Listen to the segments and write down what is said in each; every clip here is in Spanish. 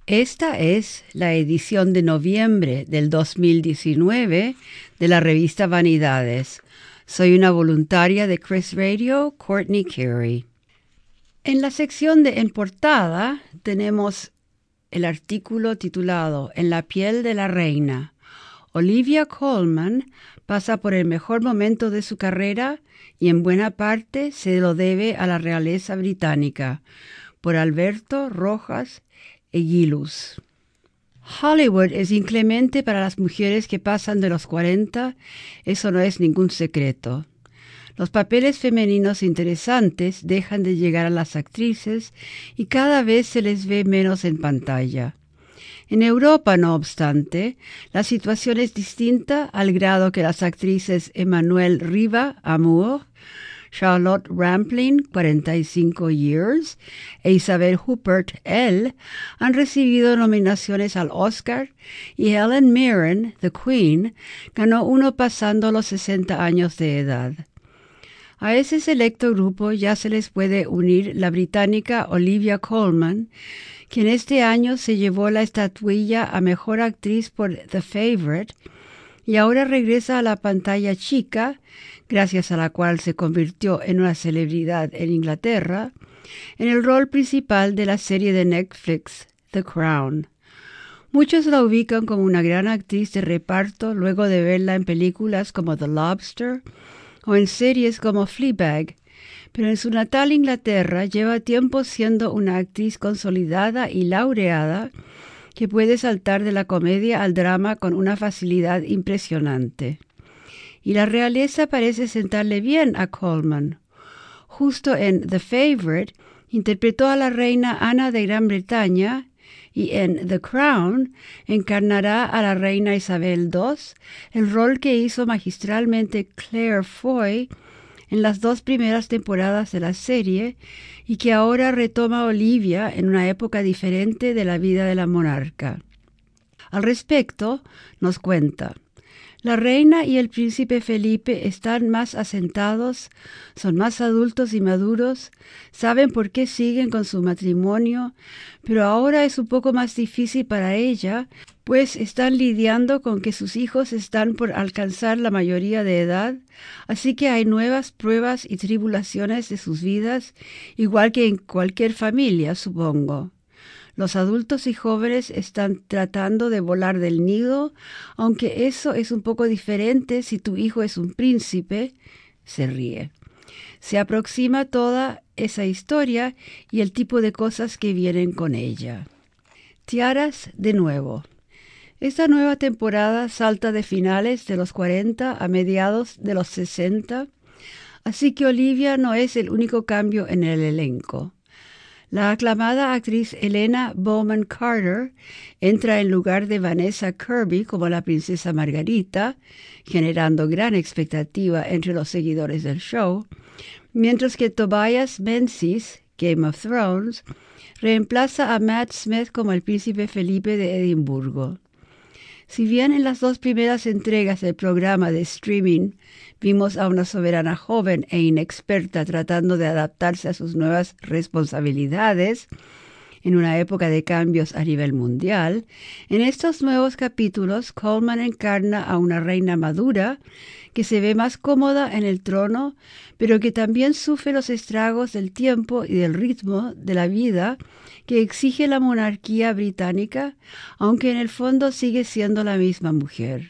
Esta es la edición de noviembre del 2019 de la revista Vanidades. Soy una voluntaria de Chris Radio, Courtney Carey. En la sección de En Portada tenemos el artículo titulado En la piel de la reina. Olivia Colman pasa por el mejor momento de su carrera y en buena parte se lo debe a la realeza británica, por Alberto Rojas Eguiluz. Hollywood es inclemente para las mujeres que pasan de los 40, eso no es ningún secreto. Los papeles femeninos interesantes dejan de llegar a las actrices y cada vez se les ve menos en pantalla. En Europa, no obstante, la situación es distinta al grado que las actrices Emmanuelle Riva Amour, Charlotte Rampling, 45 years, e Isabel Huppert, Elle, han recibido nominaciones al Oscar y Helen Mirren, The Queen, ganó uno pasando los 60 años de edad. A ese selecto grupo ya se les puede unir la británica Olivia Colman, quien este año se llevó la estatuilla a Mejor Actriz por The Favourite y ahora regresa a la pantalla chica, gracias a la cual se convirtió en una celebridad en Inglaterra, en el rol principal de la serie de Netflix The Crown. Muchos la ubican como una gran actriz de reparto luego de verla en películas como The Lobster o en series como Fleabag, pero en su natal Inglaterra lleva tiempo siendo una actriz consolidada y laureada que puede saltar de la comedia al drama con una facilidad impresionante. Y la realeza parece sentarle bien a Colman. Justo en The Favourite interpretó a la reina Ana de Gran Bretaña y en The Crown encarnará a la reina Isabel II, el rol que hizo magistralmente Claire Foy en las 2 primeras temporadas de la serie y que ahora retoma Olivia en una época diferente de la vida de la monarca. Al respecto, nos cuenta: la reina y el príncipe Felipe están más asentados, son más adultos y maduros, saben por qué siguen con su matrimonio, pero ahora es un poco más difícil para ella, pues están lidiando con que sus hijos están por alcanzar la mayoría de edad, así que hay nuevas pruebas y tribulaciones de sus vidas, igual que en cualquier familia, supongo. Los adultos y jóvenes están tratando de volar del nido, aunque eso es un poco diferente si tu hijo es un príncipe. Se ríe. Se aproxima toda esa historia y el tipo de cosas que vienen con ella. Tiaras de nuevo. Esta nueva temporada salta de finales de los 40 a mediados de los 60, así que Olivia no es el único cambio en el elenco. La aclamada actriz Helena Bonham Carter entra en lugar de Vanessa Kirby como la princesa Margarita, generando gran expectativa entre los seguidores del show, mientras que Tobias Menzies, Game of Thrones, reemplaza a Matt Smith como el príncipe Felipe de Edimburgo. Si bien en las 2 primeras entregas del programa de streaming vimos a una soberana joven e inexperta tratando de adaptarse a sus nuevas responsabilidades en una época de cambios a nivel mundial, en estos nuevos capítulos Colman encarna a una reina madura que se ve más cómoda en el trono, pero que también sufre los estragos del tiempo y del ritmo de la vida que exige la monarquía británica, aunque en el fondo sigue siendo la misma mujer.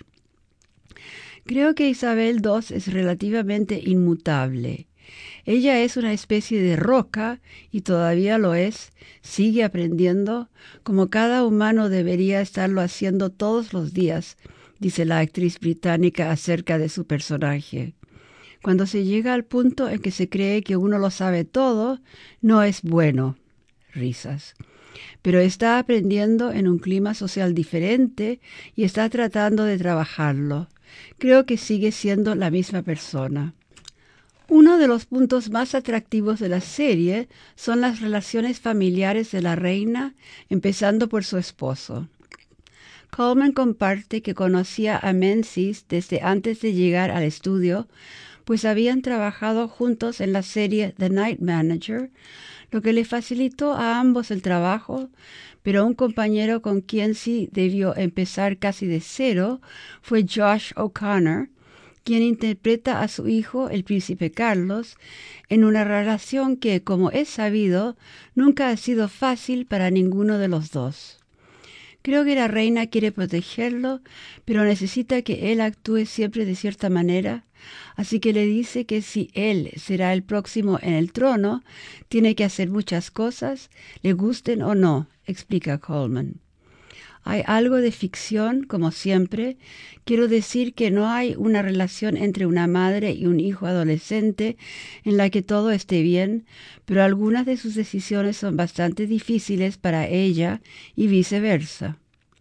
Creo que Isabel II es relativamente inmutable. Ella es una especie de roca y todavía lo es, sigue aprendiendo, como cada humano debería estarlo haciendo todos los días, dice la actriz británica acerca de su personaje. Cuando se llega al punto en que se cree que uno lo sabe todo, no es bueno. Risas. Pero está aprendiendo en un clima social diferente y está tratando de trabajarlo. Creo que sigue siendo la misma persona. Uno de los puntos más atractivos de la serie son las relaciones familiares de la reina, empezando por su esposo. Colman comparte que conocía a Menzies desde antes de llegar al estudio, pues habían trabajado juntos en la serie The Night Manager, lo que le facilitó a ambos el trabajo, pero un compañero con quien sí debió empezar casi de cero fue Josh O'Connor, quien interpreta a su hijo, el príncipe Carlos, en una relación que, como es sabido, nunca ha sido fácil para ninguno de los dos. Creo que la reina quiere protegerlo, pero necesita que él actúe siempre de cierta manera, así que le dice que si él será el próximo en el trono, tiene que hacer muchas cosas, le gusten o no, explica Coleman. Hay algo de ficción, como siempre. Quiero decir que no hay una relación entre una madre y un hijo adolescente en la que todo esté bien, pero algunas de sus decisiones son bastante difíciles para ella y viceversa.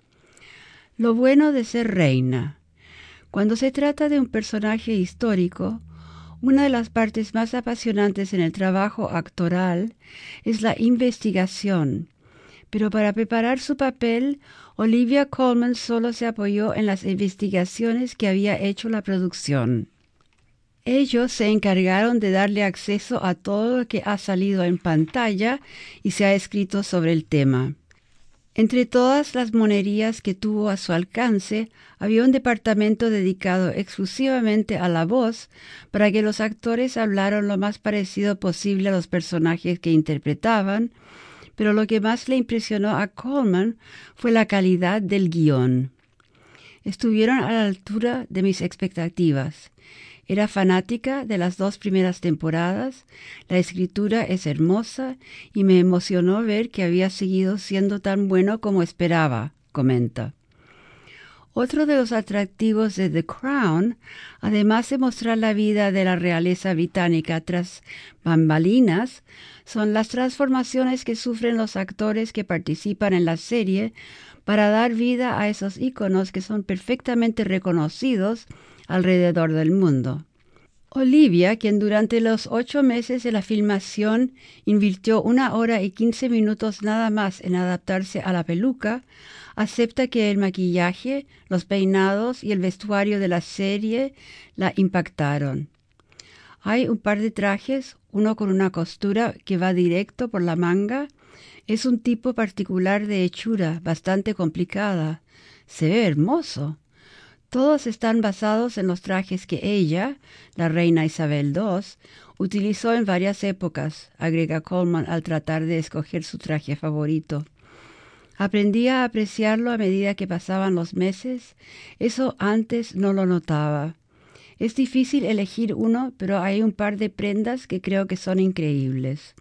Lo bueno de ser reina. Cuando se trata de un personaje histórico, una de las partes más apasionantes en el trabajo actoral es la investigación. Pero para preparar su papel, Olivia Colman solo se apoyó en las investigaciones que había hecho la producción. Ellos se encargaron de darle acceso a todo lo que ha salido en pantalla y se ha escrito sobre el tema. Entre todas las monerías que tuvo a su alcance, había un departamento dedicado exclusivamente a la voz para que los actores hablaran lo más parecido posible a los personajes que interpretaban, pero lo que más le impresionó a Colman fue la calidad del guión. Estuvieron a la altura de mis expectativas. Era fanática de las 2 primeras temporadas, la escritura es hermosa y me emocionó ver que había seguido siendo tan bueno como esperaba, comenta. Otro de los atractivos de The Crown, además de mostrar la vida de la realeza británica tras bambalinas, son las transformaciones que sufren los actores que participan en la serie para dar vida a esos íconos que son perfectamente reconocidos alrededor del mundo. Olivia, quien durante los 8 meses de la filmación invirtió 1 hora y 15 minutos nada más en adaptarse a la peluca, acepta que el maquillaje, los peinados y el vestuario de la serie la impactaron. Hay un par de trajes, uno con una costura que va directo por la manga. Es un tipo particular de hechura, bastante complicada. Se ve hermoso. Todos están basados en los trajes que ella, la reina Isabel II, utilizó en varias épocas, agrega Colman al tratar de escoger su traje favorito. Aprendí a apreciarlo a medida que pasaban los meses. Eso antes no lo notaba. Es difícil elegir uno, pero hay un par de prendas que creo que son increíbles.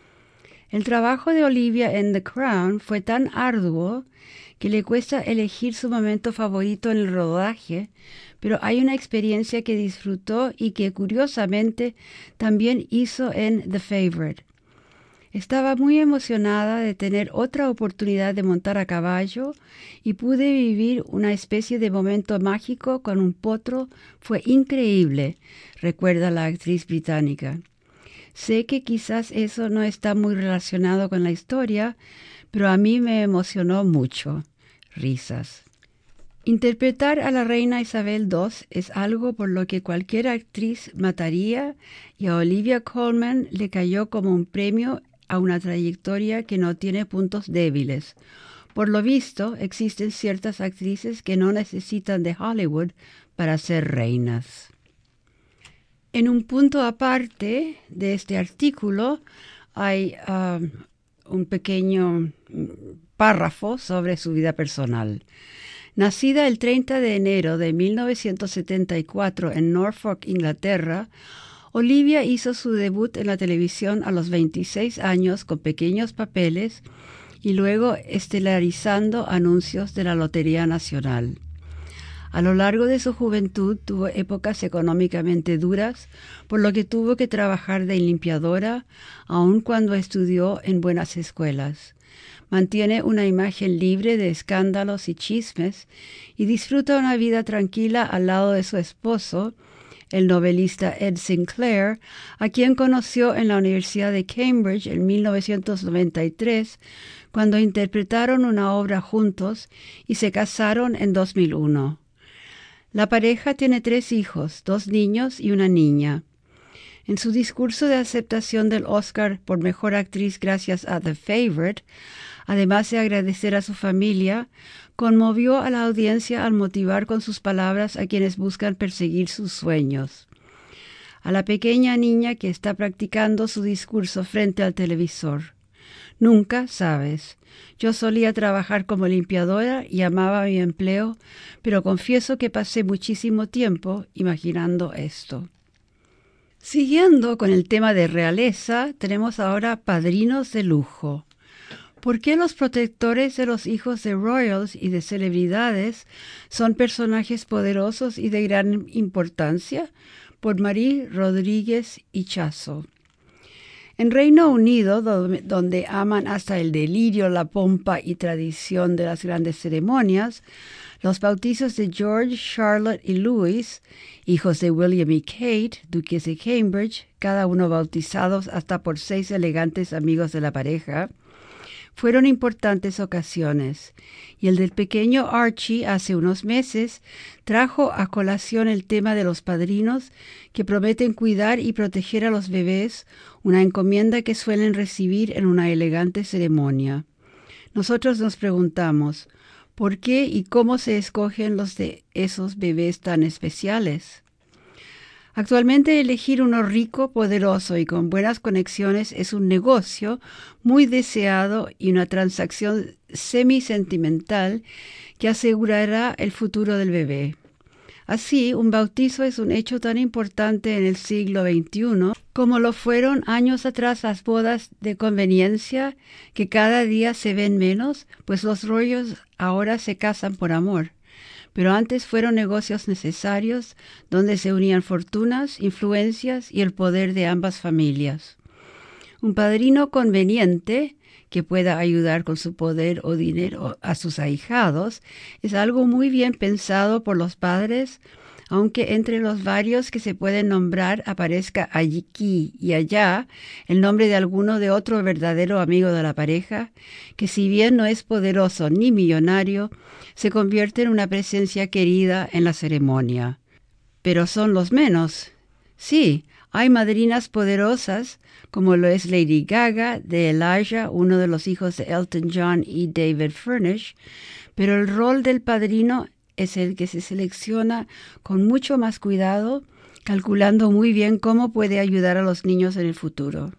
El trabajo de Olivia en The Crown fue tan arduo que le cuesta elegir su momento favorito en el rodaje, pero hay una experiencia que disfrutó y que curiosamente también hizo en The Favourite. Estaba muy emocionada de tener otra oportunidad de montar a caballo y pude vivir una especie de momento mágico con un potro. Fue increíble, recuerda la actriz británica. Sé que quizás eso no está muy relacionado con la historia, pero a mí me emocionó mucho. Risas. Interpretar a la reina Isabel II es algo por lo que cualquier actriz mataría y a Olivia Colman le cayó como un premio a una trayectoria que no tiene puntos débiles. Por lo visto, existen ciertas actrices que no necesitan de Hollywood para ser reinas. En un punto aparte de este artículo hay un pequeño párrafo sobre su vida personal. Nacida el 30 de enero de 1974 en Norfolk, Inglaterra, Olivia hizo su debut en la televisión a los 26 años con pequeños papeles y luego estelarizando anuncios de la Lotería Nacional. A lo largo de su juventud tuvo épocas económicamente duras, por lo que tuvo que trabajar de limpiadora, aun cuando estudió en buenas escuelas. Mantiene una imagen libre de escándalos y chismes y disfruta una vida tranquila al lado de su esposo, el novelista Ed Sinclair, a quien conoció en la Universidad de Cambridge en 1993, cuando interpretaron una obra juntos y se casaron en 2001. La pareja tiene 3 hijos, 2 niños y una niña. En su discurso de aceptación del Oscar por Mejor Actriz gracias a The Favourite, además de agradecer a su familia, conmovió a la audiencia al motivar con sus palabras a quienes buscan perseguir sus sueños. A la pequeña niña que está practicando su discurso frente al televisor. Nunca sabes. Yo solía trabajar como limpiadora y amaba mi empleo, pero confieso que pasé muchísimo tiempo imaginando esto. Siguiendo con el tema de realeza, tenemos ahora padrinos de lujo. ¿Por qué los protectores de los hijos de royals y de celebridades son personajes poderosos y de gran importancia? Por Marie Rodríguez Ichazo. En Reino Unido, donde aman hasta el delirio, la pompa y tradición de las grandes ceremonias, los bautizos de George, Charlotte y Louis, hijos de William y Kate, duques de Cambridge, cada uno bautizados hasta por 6 elegantes amigos de la pareja, fueron importantes ocasiones, y el del pequeño Archie hace unos meses trajo a colación el tema de los padrinos que prometen cuidar y proteger a los bebés, una encomienda que suelen recibir en una elegante ceremonia. Nosotros nos preguntamos, ¿por qué y cómo se escogen los de esos bebés tan especiales? Actualmente elegir uno rico, poderoso y con buenas conexiones es un negocio muy deseado y una transacción semi-sentimental que asegurará el futuro del bebé. Así, un bautizo es un hecho tan importante en el siglo XXI como lo fueron años atrás las bodas de conveniencia, que cada día se ven menos, pues los royals ahora se casan por amor. Pero antes fueron negocios necesarios donde se unían fortunas, influencias y el poder de ambas familias. Un padrino conveniente que pueda ayudar con su poder o dinero a sus ahijados es algo muy bien pensado por los padres, aunque entre los varios que se pueden nombrar aparezca aquí y allá el nombre de alguno de otro verdadero amigo de la pareja, que si bien no es poderoso ni millonario, se convierte en una presencia querida en la ceremonia. Pero son los menos. Sí, hay madrinas poderosas, como lo es Lady Gaga, de Elijah, uno de los hijos de Elton John y David Furnish, pero el rol del padrino es el que se selecciona con mucho más cuidado, calculando muy bien cómo puede ayudar a los niños en el futuro.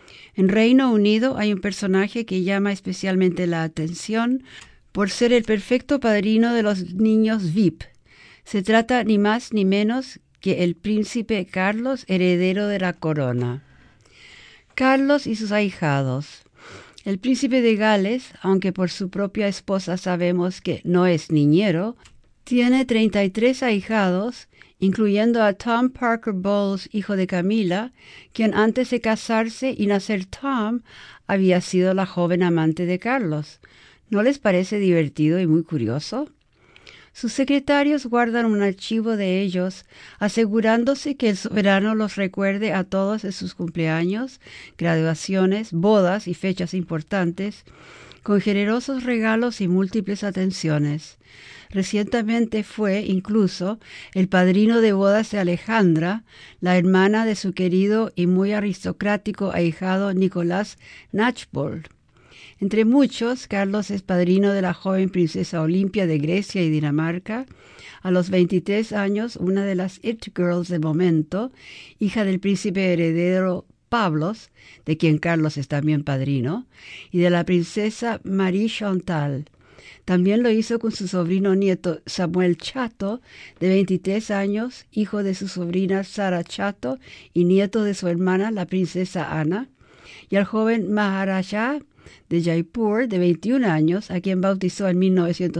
En Reino Unido hay un personaje que llama especialmente la atención por ser el perfecto padrino de los niños VIP. Se trata ni más ni menos que el príncipe Carlos, heredero de la corona. Carlos y sus ahijados. El príncipe de Gales, aunque por su propia esposa sabemos que no es niñero, tiene 33 ahijados, incluyendo a Tom Parker Bowles, hijo de Camila, quien antes de casarse y nacer Tom, había sido la joven amante de Carlos. ¿No les parece divertido y muy curioso? Sus secretarios guardan un archivo de ellos, asegurándose que el soberano los recuerde a todos en sus cumpleaños, graduaciones, bodas y fechas importantes, con generosos regalos y múltiples atenciones. Recientemente fue, incluso, el padrino de bodas de Alejandra, la hermana de su querido y muy aristocrático ahijado Nicolás Knatchbull. Entre muchos, Carlos es padrino de la joven princesa Olimpia de Grecia y Dinamarca. A los 23 años, una de las It Girls de momento, hija del príncipe heredero Pablos, de quien Carlos es también padrino, y de la princesa Marie Chantal. También lo hizo con su sobrino nieto Samuel Chato, de 23 años, hijo de su sobrina Sara Chato y nieto de su hermana, la princesa Ana, y al joven Maharaja de Jaipur, de 21 años, a quien bautizó en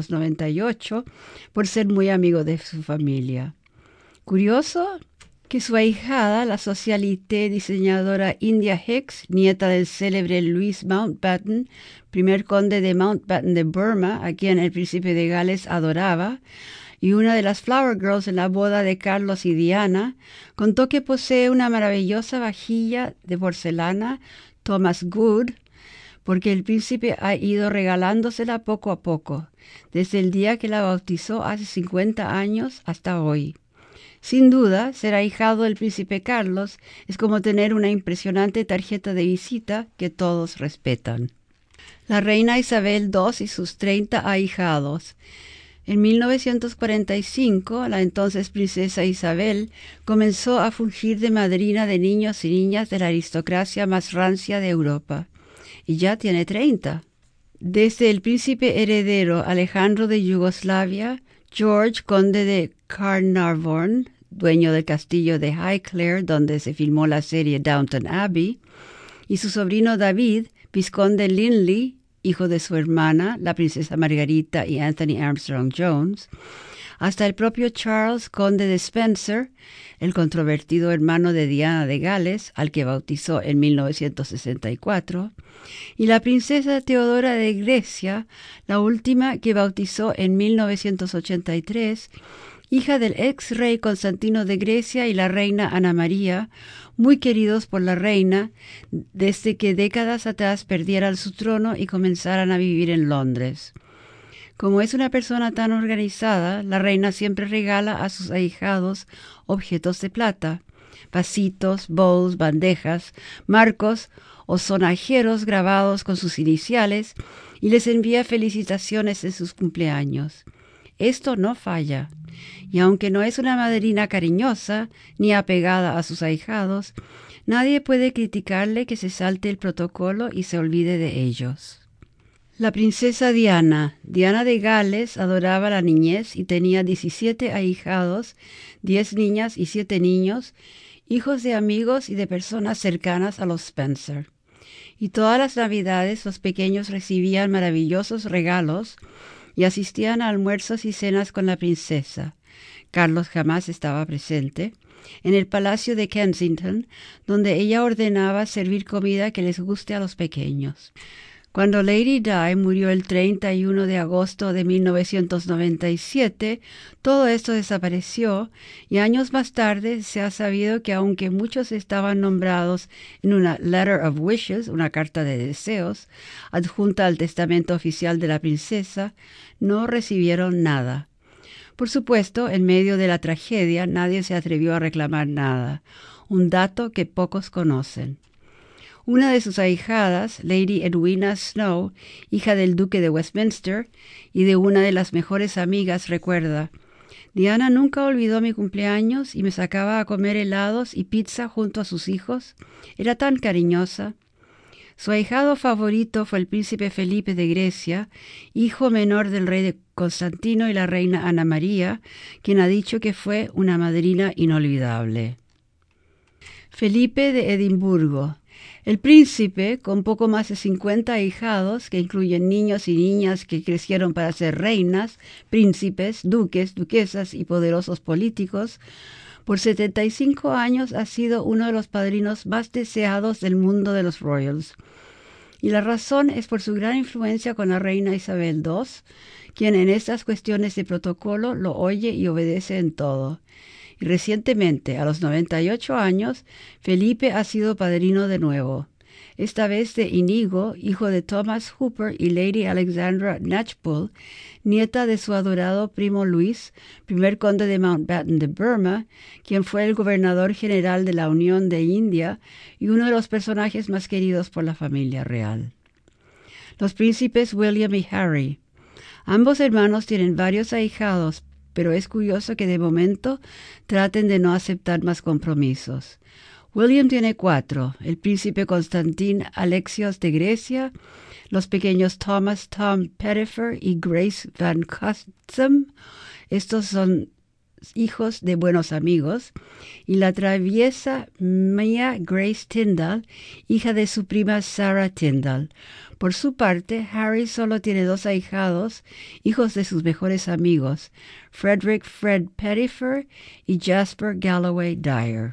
1998 por ser muy amigo de su familia. Curioso que su ahijada, la socialité diseñadora India Hicks, nieta del célebre Louis Mountbatten, primer conde de Mountbatten de Burma, a quien el príncipe de Gales adoraba, y una de las Flower Girls en la boda de Carlos y Diana, contó que posee una maravillosa vajilla de porcelana Thomas Good, porque el príncipe ha ido regalándosela poco a poco, desde el día que la bautizó hace 50 años hasta hoy. Sin duda, ser ahijado del príncipe Carlos es como tener una impresionante tarjeta de visita que todos respetan. La reina Isabel II y sus 30 ahijados. En 1945, la entonces princesa Isabel comenzó a fungir de madrina de niños y niñas de la aristocracia más rancia de Europa, y ya tiene 30. Desde el príncipe heredero Alejandro de Yugoslavia, George, conde de Carnarvon, dueño del castillo de Highclere, donde se filmó la serie Downton Abbey, y su sobrino David, vizconde Linley, hijo de su hermana, la princesa Margarita y Anthony Armstrong Jones, hasta el propio Charles, conde de Spencer, el controvertido hermano de Diana de Gales, al que bautizó en 1964, y la princesa Teodora de Grecia, la última que bautizó en 1983, hija del ex rey Constantino de Grecia y la reina Ana María, muy queridos por la reina desde que décadas atrás perdieran su trono y comenzaran a vivir en Londres. Como es una persona tan organizada, la reina siempre regala a sus ahijados objetos de plata, vasitos, bowls, bandejas, marcos o sonajeros grabados con sus iniciales y les envía felicitaciones en sus cumpleaños. Esto no falla, y aunque no es una madrina cariñosa ni apegada a sus ahijados, nadie puede criticarle que se salte el protocolo y se olvide de ellos. La princesa Diana de Gales, adoraba la niñez y tenía 17 ahijados, 10 niñas y 7 niños, hijos de amigos y de personas cercanas a los Spencer. Y todas las Navidades los pequeños recibían maravillosos regalos y asistían a almuerzos y cenas con la princesa. Carlos jamás estaba presente, en el Palacio de Kensington, donde ella ordenaba servir comida que les guste a los pequeños. Cuando Lady Di murió el 31 de agosto de 1997, todo esto desapareció y años más tarde se ha sabido que aunque muchos estaban nombrados en una Letter of Wishes, una carta de deseos, adjunta al testamento oficial de la princesa, no recibieron nada. Por supuesto, en medio de la tragedia nadie se atrevió a reclamar nada, un dato que pocos conocen. Una de sus ahijadas, Lady Edwina Snow, hija del duque de Westminster y de una de las mejores amigas, recuerda: «Diana nunca olvidó mi cumpleaños y me sacaba a comer helados y pizza junto a sus hijos. Era tan cariñosa». Su ahijado favorito fue el príncipe Felipe de Grecia, hijo menor del rey de Constantino y la reina Ana María, quien ha dicho que fue una madrina inolvidable. Felipe de Edimburgo. El príncipe, con poco más de 50 ahijados, que incluyen niños y niñas que crecieron para ser reinas, príncipes, duques, duquesas y poderosos políticos, por 75 años ha sido uno de los padrinos más deseados del mundo de los royals. Y la razón es por su gran influencia con la reina Isabel II, quien en estas cuestiones de protocolo lo oye y obedece en todo. Y recientemente, a los 98 años, Felipe ha sido padrino de nuevo, esta vez de Inigo, hijo de Thomas Hooper y Lady Alexandra Knatchbull, nieta de su adorado primo Luis, primer conde de Mountbatten de Burma, quien fue el gobernador general de la Unión de India y uno de los personajes más queridos por la familia real. Los príncipes William y Harry. Ambos hermanos tienen varios ahijados, pero es curioso que de momento traten de no aceptar más compromisos. William tiene 4, el príncipe Constantin Alexios de Grecia, los pequeños Thomas Tom Pettifer y Grace Van Custom. Estos son hijos de buenos amigos, y la traviesa Mia Grace Tyndall, hija de su prima Sarah Tyndall. Por su parte, Harry solo tiene 2 ahijados, hijos de sus mejores amigos, Frederick Fred Pettifer y Jasper Galloway Dyer.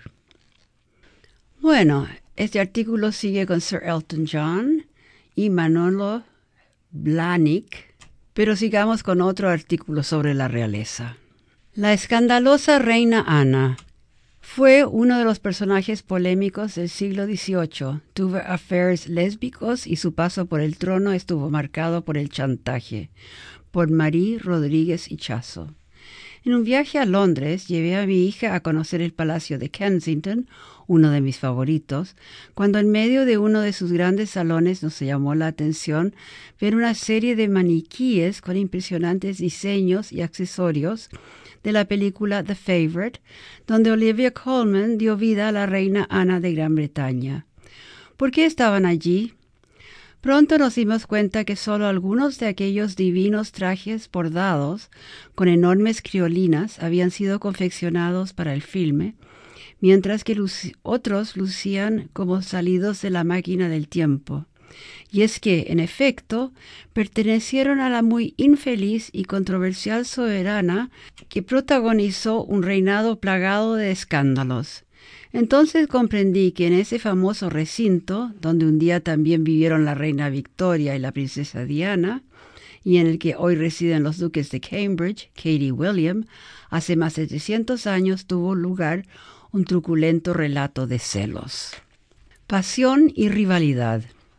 Bueno, este artículo sigue con Sir Elton John y Manolo Blahnik, pero sigamos con otro artículo sobre la realeza. La escandalosa reina Ana fue uno de los personajes polémicos del siglo XVIII. Tuvo affairs lésbicos y su paso por el trono estuvo marcado por el chantaje, por Marie Rodríguez Hichazo. En un viaje a Londres llevé a mi hija a conocer el Palacio de Kensington, uno de mis favoritos, cuando en medio de uno de sus grandes salones nos llamó la atención ver una serie de maniquíes con impresionantes diseños y accesorios de la película The Favourite, donde Olivia Colman dio vida a la reina Ana de Gran Bretaña. ¿Por qué estaban allí? Pronto nos dimos cuenta que solo algunos de aquellos divinos trajes bordados con enormes criolinas habían sido confeccionados para el filme, mientras que otros lucían como salidos de la máquina del tiempo. Y es que, en efecto, pertenecieron a la muy infeliz y controversial soberana que protagonizó un reinado plagado de escándalos. Entonces comprendí que en ese famoso recinto, donde un día también vivieron la reina Victoria y la princesa Diana, y en el que hoy residen los duques de Cambridge, Kate y William, hace más de 300 años tuvo lugar un truculento relato de celos. Pasión y rivalidad.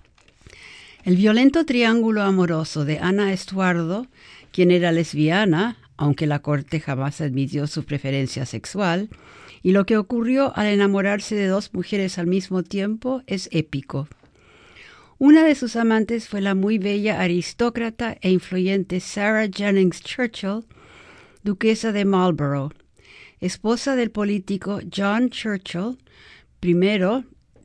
El violento triángulo amoroso de Ana Estuardo, quien era lesbiana, aunque la corte jamás admitió su preferencia sexual, y lo que ocurrió al enamorarse de dos mujeres al mismo tiempo es épico. Una de sus amantes fue la muy bella aristócrata e influyente Sarah Jennings Churchill, duquesa de Marlborough, esposa del político John Churchill, primer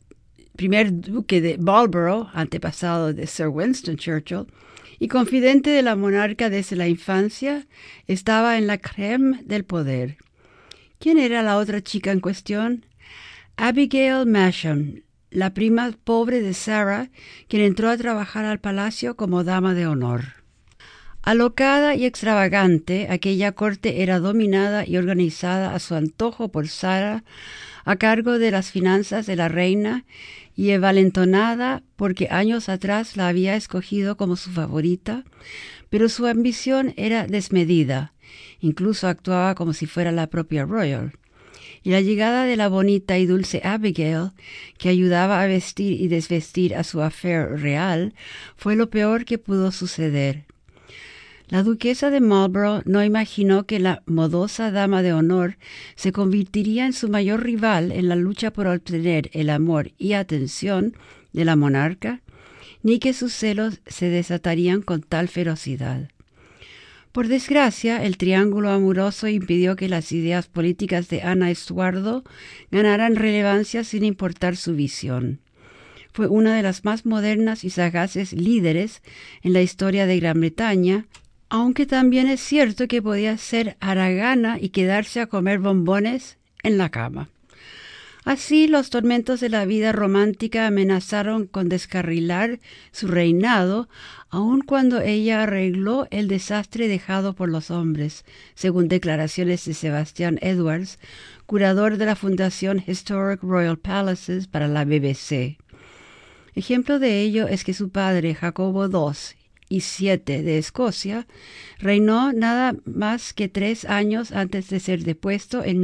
duque de Marlborough, antepasado de Sir Winston Churchill, y confidente de la monarca desde la infancia, estaba en la crème del poder. ¿Quién era la otra chica en cuestión? Abigail Masham, la prima pobre de Sarah, quien entró a trabajar al palacio como dama de honor. Alocada y extravagante, aquella corte era dominada y organizada a su antojo por Sarah, a cargo de las finanzas de la reina, y envalentonada porque años atrás la había escogido como su favorita, pero su ambición era desmedida. Incluso actuaba como si fuera la propia Royal. Y la llegada de la bonita y dulce Abigail, que ayudaba a vestir y desvestir a su affair real, fue lo peor que pudo suceder. La duquesa de Marlborough no imaginó que la modosa dama de honor se convertiría en su mayor rival en la lucha por obtener el amor y atención de la monarca, ni que sus celos se desatarían con tal ferocidad. Por desgracia, el triángulo amoroso impidió que las ideas políticas de Ana Estuardo ganaran relevancia sin importar su visión. Fue una de las más modernas y sagaces líderes en la historia de Gran Bretaña, aunque también es cierto que podía ser haragana y quedarse a comer bombones en la cama. Así, los tormentos de la vida romántica amenazaron con descarrilar su reinado, aun cuando ella arregló el desastre dejado por los hombres, según declaraciones de Sebastian Edwards, curador de la Fundación Historic Royal Palaces para la BBC. Ejemplo de ello es que su padre, Jacobo II y VII de Escocia, reinó nada más que 3 años antes de ser depuesto en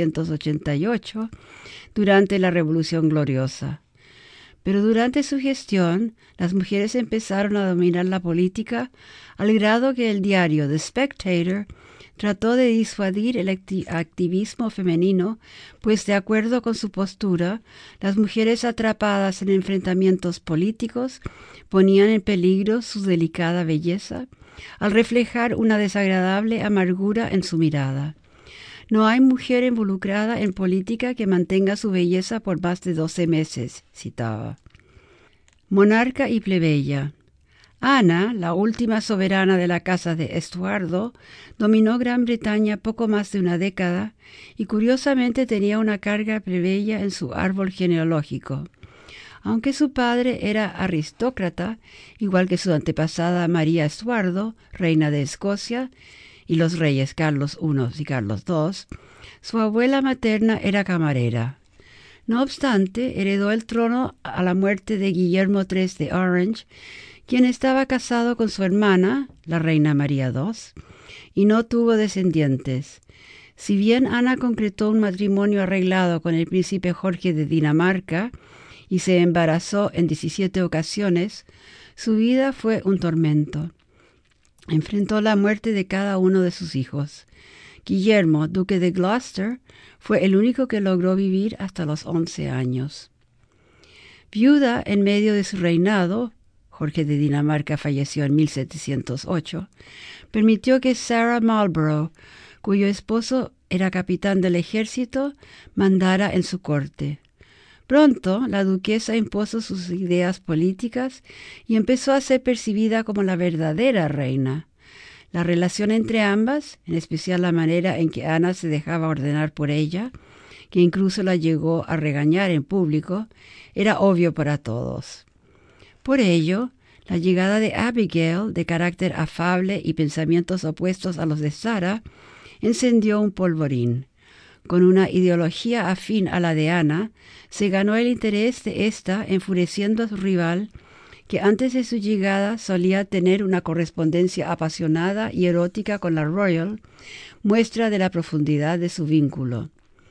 1688, durante la Revolución Gloriosa. Pero durante su gestión, las mujeres empezaron a dominar la política al grado que el diario The Spectator trató de disuadir el activismo femenino, pues de acuerdo con su postura, las mujeres atrapadas en enfrentamientos políticos ponían en peligro su delicada belleza al reflejar una desagradable amargura en su mirada. No hay mujer involucrada en política que mantenga su belleza por más de 12 meses, citaba. Monarca y plebeya. Ana, la última soberana de la casa de Estuardo, dominó Gran Bretaña poco más de una década y curiosamente tenía una carga plebeya en su árbol genealógico. Aunque su padre era aristócrata, igual que su antepasada María Estuardo, reina de Escocia, y los reyes Carlos I y Carlos II, su abuela materna era camarera. No obstante, heredó el trono a la muerte de Guillermo III de Orange, quien estaba casado con su hermana, la reina María II, y no tuvo descendientes. Si bien Ana concretó un matrimonio arreglado con el príncipe Jorge de Dinamarca y se embarazó en 17 ocasiones, su vida fue un tormento. Enfrentó la muerte de cada uno de sus hijos. Guillermo, duque de Gloucester, fue el único que logró vivir hasta los 11 años. Viuda en medio de su reinado, Jorge de Dinamarca falleció en 1708, permitió que Sarah Marlborough, cuyo esposo era capitán del ejército, mandara en su corte. Pronto, la duquesa impuso sus ideas políticas y empezó a ser percibida como la verdadera reina. La relación entre ambas, en especial la manera en que Ana se dejaba ordenar por ella, que incluso la llegó a regañar en público, era obvio para todos. Por ello, la llegada de Abigail, de carácter afable y pensamientos opuestos a los de Sarah, encendió un polvorín. Con una ideología afín a la de Ana, se ganó el interés de ésta, enfureciendo a su rival, que antes de su llegada solía tener una correspondencia apasionada y erótica con la Royal, muestra de la profundidad de su vínculo.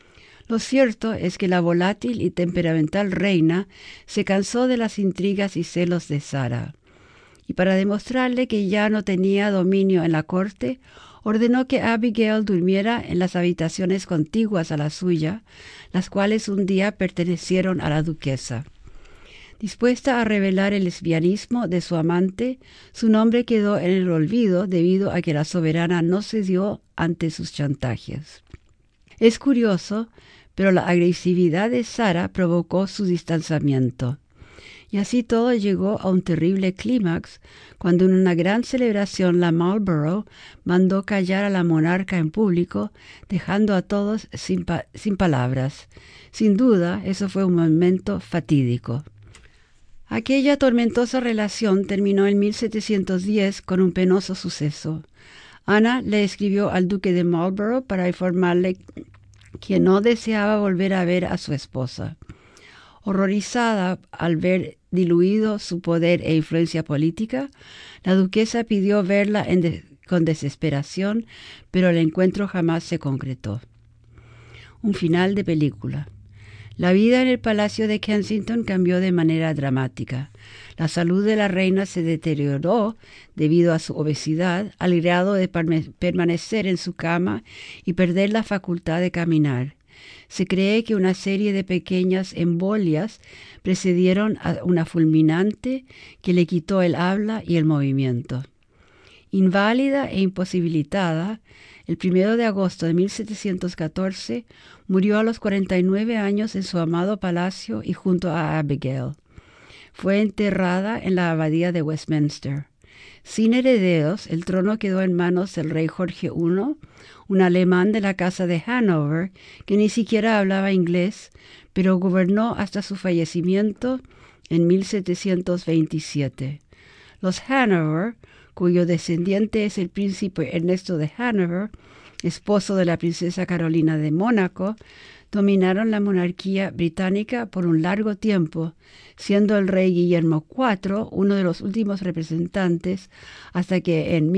Lo cierto es que la volátil y temperamental reina se cansó de las intrigas y celos de Sarah, y para demostrarle que ya no tenía dominio en la corte, ordenó que Abigail durmiera en las habitaciones contiguas a la suya, las cuales un día pertenecieron a la duquesa. Dispuesta a revelar el lesbianismo de su amante, su nombre quedó en el olvido debido a que la soberana no cedió ante sus chantajes. Es curioso, pero la agresividad de Sarah provocó su distanciamiento. Y así todo llegó a un terrible clímax cuando en una gran celebración la Marlborough mandó callar a la monarca en público, dejando a todos sin palabras. Sin duda, eso fue un momento fatídico. Aquella tormentosa relación terminó en 1710 con un penoso suceso. Ana le escribió al duque de Marlborough para informarle que no deseaba volver a ver a su esposa. Horrorizada al ver diluido su poder e influencia política, la duquesa pidió verla con desesperación, pero el encuentro jamás se concretó. Un final de película. La vida en el Palacio de Kensington cambió de manera dramática. La salud de la reina se deterioró debido a su obesidad, al grado de permanecer en su cama y perder la facultad de caminar. Se cree que una serie de pequeñas embolias precedieron a una fulminante que le quitó el habla y el movimiento. Inválida e imposibilitada, el 1 de agosto de 1714 murió a los 49 años en su amado palacio y junto a Abigail. Fue enterrada en la abadía de Westminster. Sin herederos, el trono quedó en manos del rey Jorge I, un alemán de la casa de Hanover, que ni siquiera hablaba inglés, pero gobernó hasta su fallecimiento en 1727. Los Hanover, cuyo descendiente es el príncipe Ernesto de Hanover, esposo de la princesa Carolina de Mónaco, dominaron la monarquía británica por un largo tiempo, siendo el rey Guillermo IV uno de los últimos representantes, hasta que en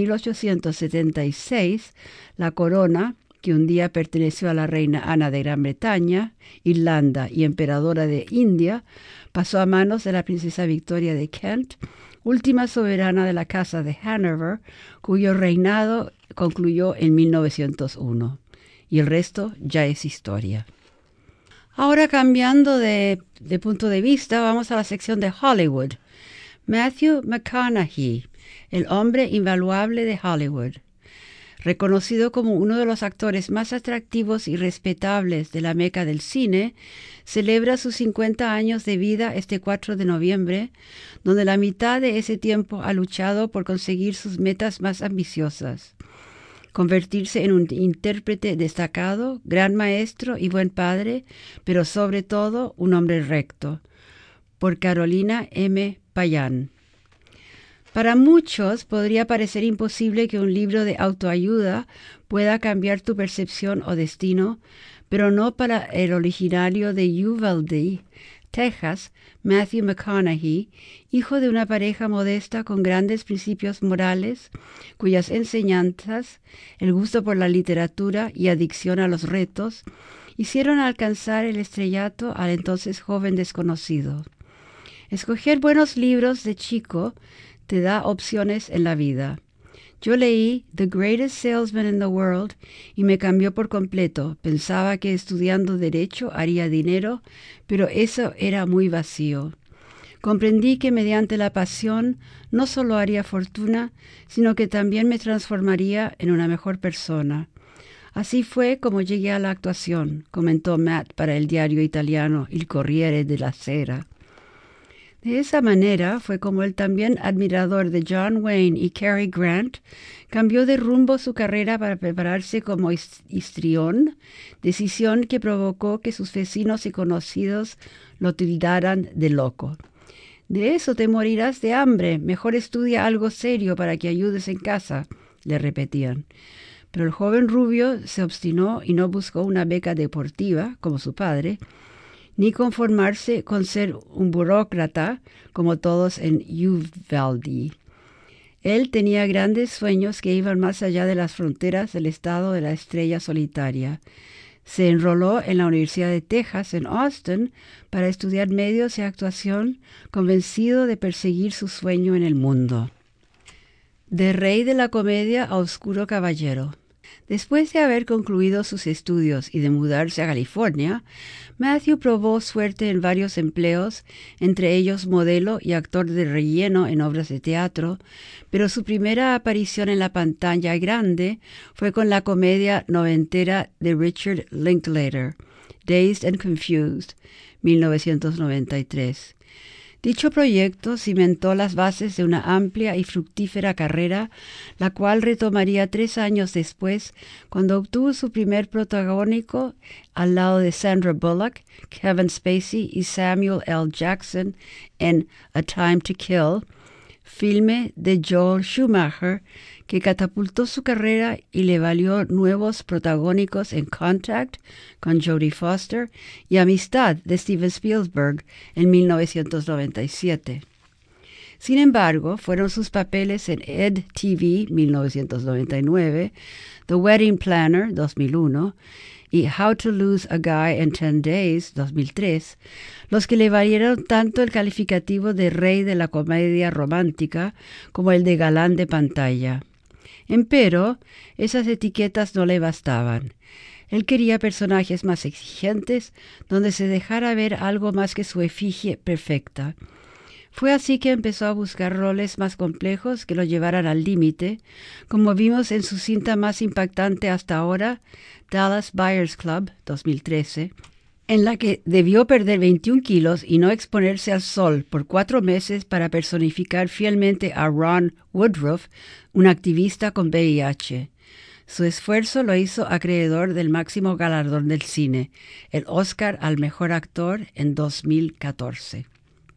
1876 la corona, que un día perteneció a la reina Ana de Gran Bretaña, Irlanda y emperadora de India, pasó a manos de la princesa Victoria de Kent, última soberana de la casa de Hanover, cuyo reinado concluyó en 1901. Y el resto ya es historia. Ahora, cambiando de punto de vista, vamos a la sección de Hollywood. Matthew McConaughey, el hombre invaluable de Hollywood. Reconocido como uno de los actores más atractivos y respetables de la meca del cine, celebra sus 50 años de vida este 4 de noviembre, donde la mitad de ese tiempo ha luchado por conseguir sus metas más ambiciosas. Convertirse en un intérprete destacado, gran maestro y buen padre, pero sobre todo un hombre recto. Por Carolina M. Payán. Para muchos podría parecer imposible que un libro de autoayuda pueda cambiar tu percepción o destino, pero no para el originario de Uvalde, Texas, Matthew McConaughey, hijo de una pareja modesta con grandes principios morales, cuyas enseñanzas, el gusto por la literatura y adicción a los retos, hicieron alcanzar el estrellato al entonces joven desconocido. Escoger buenos libros de chico te da opciones en la vida. Yo leí The Greatest Salesman in the World y me cambió por completo. Pensaba que estudiando derecho haría dinero, pero eso era muy vacío. Comprendí que mediante la pasión no solo haría fortuna, sino que también me transformaría en una mejor persona. Así fue como llegué a la actuación, comentó Matt para el diario italiano Il Corriere della Sera. De esa manera fue como el también admirador de John Wayne y Cary Grant cambió de rumbo su carrera para prepararse como histrión, decisión que provocó que sus vecinos y conocidos lo tildaran de loco. «De eso te morirás de hambre, mejor estudia algo serio para que ayudes en casa», le repetían. Pero el joven rubio se obstinó y no buscó una beca deportiva, como su padre, ni conformarse con ser un burócrata, como todos en Uvalde. Él tenía grandes sueños que iban más allá de las fronteras del estado de la estrella solitaria. Se enroló en la Universidad de Texas, en Austin, para estudiar medios y actuación, convencido de perseguir su sueño en el mundo. De rey de la comedia a oscuro caballero. Después de haber concluido sus estudios y de mudarse a California, Matthew probó suerte en varios empleos, entre ellos modelo y actor de relleno en obras de teatro, pero su primera aparición en la pantalla grande fue con la comedia noventera de Richard Linklater, Dazed and Confused, 1993. Dicho proyecto cimentó las bases de una amplia y fructífera carrera, la cual retomaría 3 años después, cuando obtuvo su primer protagónico al lado de Sandra Bullock, Kevin Spacey y Samuel L. Jackson en A Time to Kill, filme de Joel Schumacher, que catapultó su carrera y le valió nuevos protagónicos en Contact con Jodie Foster y Amistad de Steven Spielberg en 1997. Sin embargo, fueron sus papeles en Ed TV 1999, The Wedding Planner 2001 y How to Lose a Guy in 10 Days 2003 los que le valieron tanto el calificativo de rey de la comedia romántica como el de galán de pantalla. Empero, esas etiquetas no le bastaban. Él quería personajes más exigentes, donde se dejara ver algo más que su efigie perfecta. Fue así que empezó a buscar roles más complejos que lo llevaran al límite, como vimos en su cinta más impactante hasta ahora, Dallas Buyers Club, 2013, en la que debió perder 21 kilos y no exponerse al sol por 4 meses para personificar fielmente a Ron Woodruff, un activista con VIH. Su esfuerzo lo hizo acreedor del máximo galardón del cine, el Oscar al mejor actor en 2014.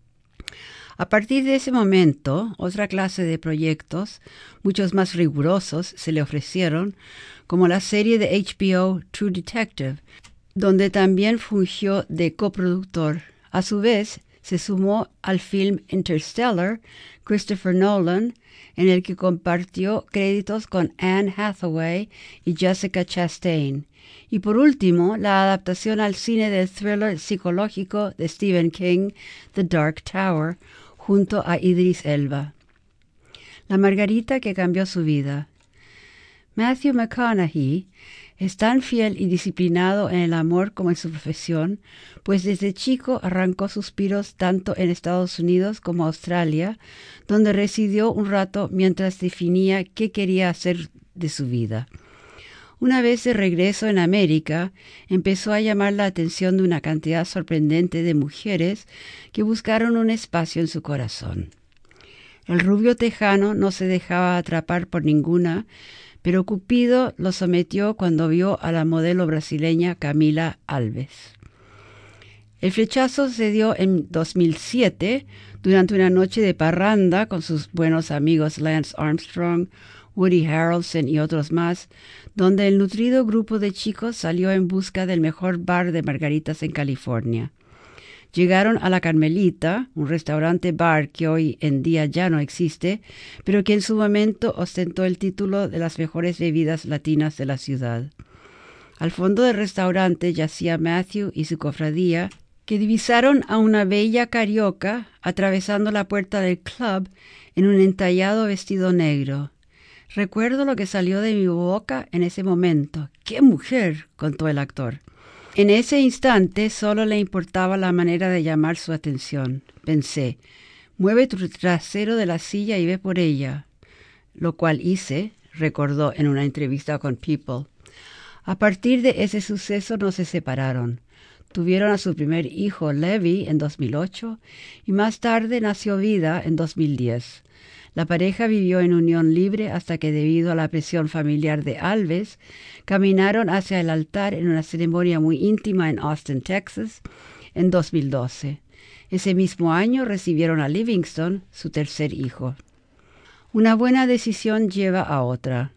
A partir de ese momento, otra clase de proyectos, muchos más rigurosos, se le ofrecieron, como la serie de HBO True Detective, donde también fungió de coproductor. A su vez, se sumó al film Interstellar, Christopher Nolan, en el que compartió créditos con Anne Hathaway y Jessica Chastain. Y por último, la adaptación al cine del thriller psicológico de Stephen King, The Dark Tower, junto a Idris Elba. La margarita que cambió su vida. Matthew McConaughey es tan fiel y disciplinado en el amor como en su profesión, pues desde chico arrancó suspiros tanto en Estados Unidos como Australia, donde residió un rato mientras definía qué quería hacer de su vida. Una vez de regreso en América, empezó a llamar la atención de una cantidad sorprendente de mujeres que buscaron un espacio en su corazón. El rubio tejano no se dejaba atrapar por ninguna, pero Cupido lo sometió cuando vio a la modelo brasileña Camila Alves. El flechazo se dio en 2007 durante una noche de parranda con sus buenos amigos Lance Armstrong, Woody Harrelson y otros más, donde el nutrido grupo de chicos salió en busca del mejor bar de margaritas en California. Llegaron a La Carmelita, un restaurante-bar que hoy en día ya no existe, pero que en su momento ostentó el título de las mejores bebidas latinas de la ciudad. Al fondo del restaurante yacía Matthew y su cofradía, que divisaron a una bella carioca atravesando la puerta del club en un entallado vestido negro. Recuerdo lo que salió de mi boca en ese momento. ¡Qué mujer!, contó el actor. En ese instante solo le importaba la manera de llamar su atención. Pensé, mueve tu trasero de la silla y ve por ella. Lo cual hice, recordó en una entrevista con People. A partir de ese suceso no se separaron. Tuvieron a su primer hijo, Levi, en 2008 y más tarde nació Vida en 2010. La pareja vivió en unión libre hasta que, debido a la presión familiar de Alves, caminaron hacia el altar en una ceremonia muy íntima en Austin, Texas, en 2012. Ese mismo año recibieron a Livingston, su tercer hijo. Una buena decisión lleva a otra.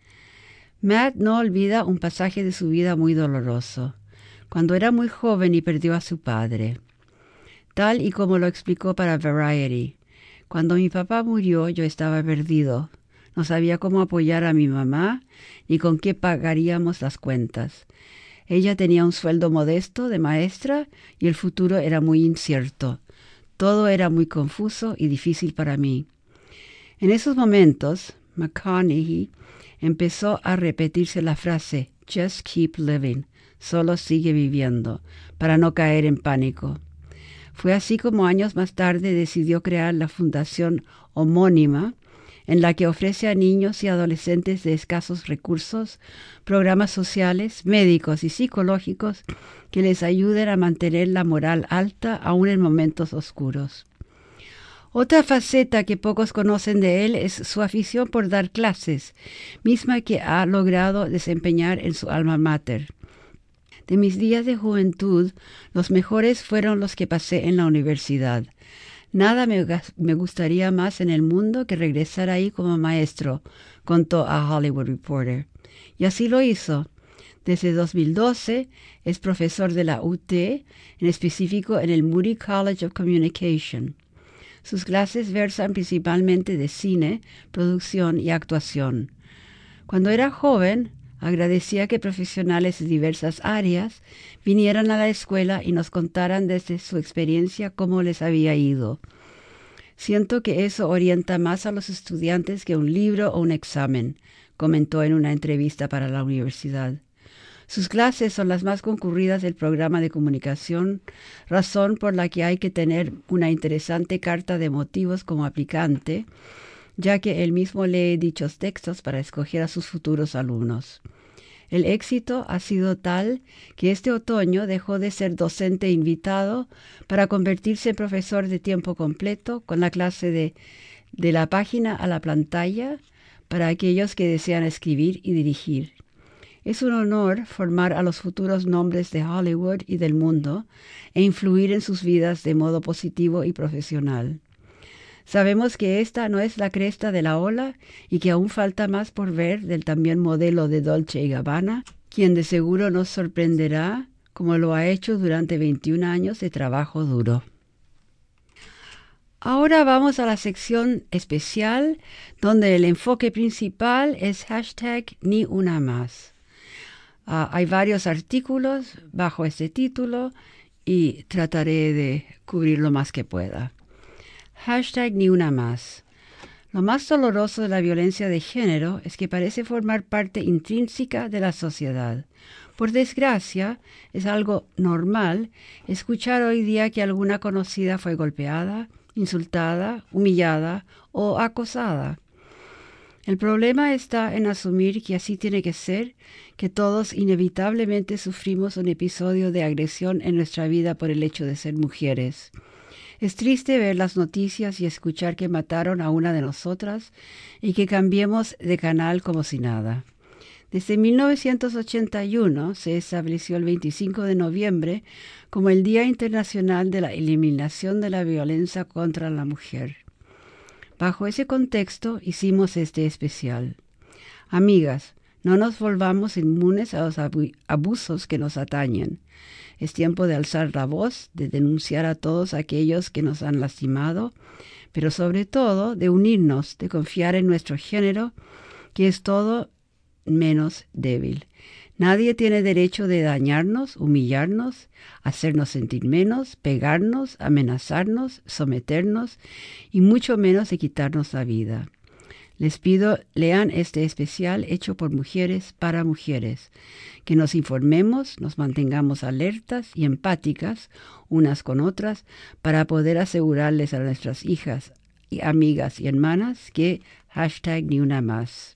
Matt no olvida un pasaje de su vida muy doloroso, cuando era muy joven y perdió a su padre. Tal y como lo explicó para Variety. Cuando mi papá murió, yo estaba perdido. No sabía cómo apoyar a mi mamá ni con qué pagaríamos las cuentas. Ella tenía un sueldo modesto de maestra y el futuro era muy incierto. Todo era muy confuso y difícil para mí. En esos momentos, McConaughey empezó a repetirse la frase "Just keep living", solo sigue viviendo, para no caer en pánico. Fue así como años más tarde decidió crear la fundación homónima, en la que ofrece a niños y adolescentes de escasos recursos programas sociales, médicos y psicológicos que les ayuden a mantener la moral alta aún en momentos oscuros. Otra faceta que pocos conocen de él es su afición por dar clases, misma que ha logrado desempeñar en su alma mater. De mis días de juventud, los mejores fueron los que pasé en la universidad. Nada me gustaría más en el mundo que regresar ahí como maestro, contó a Hollywood Reporter. Y así lo hizo. Desde 2012 es profesor de la UT, en específico en el Moody College of Communication. Sus clases versan principalmente de cine, producción y actuación. Cuando era joven, agradecía que profesionales de diversas áreas vinieran a la escuela y nos contaran desde su experiencia cómo les había ido. Siento que eso orienta más a los estudiantes que un libro o un examen, comentó en una entrevista para la universidad. Sus clases son las más concurridas del programa de comunicación, razón por la que hay que tener una interesante carta de motivos como aplicante, ya que él mismo lee dichos textos para escoger a sus futuros alumnos. El éxito ha sido tal que este otoño dejó de ser docente invitado para convertirse en profesor de tiempo completo con la clase de la página a la pantalla para aquellos que desean escribir y dirigir. Es un honor formar a los futuros nombres de Hollywood y del mundo e influir en sus vidas de modo positivo y profesional. Sabemos que esta no es la cresta de la ola y que aún falta más por ver del también modelo de Dolce & Gabbana, quien de seguro nos sorprenderá como lo ha hecho durante 21 años de trabajo duro. Ahora vamos a la sección especial donde el enfoque principal es #NiUnaMás. Hay varios artículos bajo este título y trataré de cubrir lo más que pueda. #NiUnaMás. Lo más doloroso de la violencia de género es que parece formar parte intrínseca de la sociedad. Por desgracia, es algo normal escuchar hoy día que alguna conocida fue golpeada, insultada, humillada o acosada. El problema está en asumir que así tiene que ser, que todos inevitablemente sufrimos un episodio de agresión en nuestra vida por el hecho de ser mujeres. Es triste ver las noticias y escuchar que mataron a una de nosotras y que cambiemos de canal como si nada. Desde 1981 se estableció el 25 de noviembre como el Día Internacional de la Eliminación de la Violencia contra la Mujer. Bajo ese contexto hicimos este especial. Amigas, no nos volvamos inmunes a los abusos que nos atañen. Es tiempo de alzar la voz, de denunciar a todos aquellos que nos han lastimado, pero sobre todo de unirnos, de confiar en nuestro género, que es todo menos débil. Nadie tiene derecho de dañarnos, humillarnos, hacernos sentir menos, pegarnos, amenazarnos, someternos y mucho menos de quitarnos la vida. Les pido lean este especial hecho por mujeres para mujeres, que nos informemos, nos mantengamos alertas y empáticas unas con otras para poder asegurarles a nuestras hijas, y amigas y hermanas que #NiUnaMás.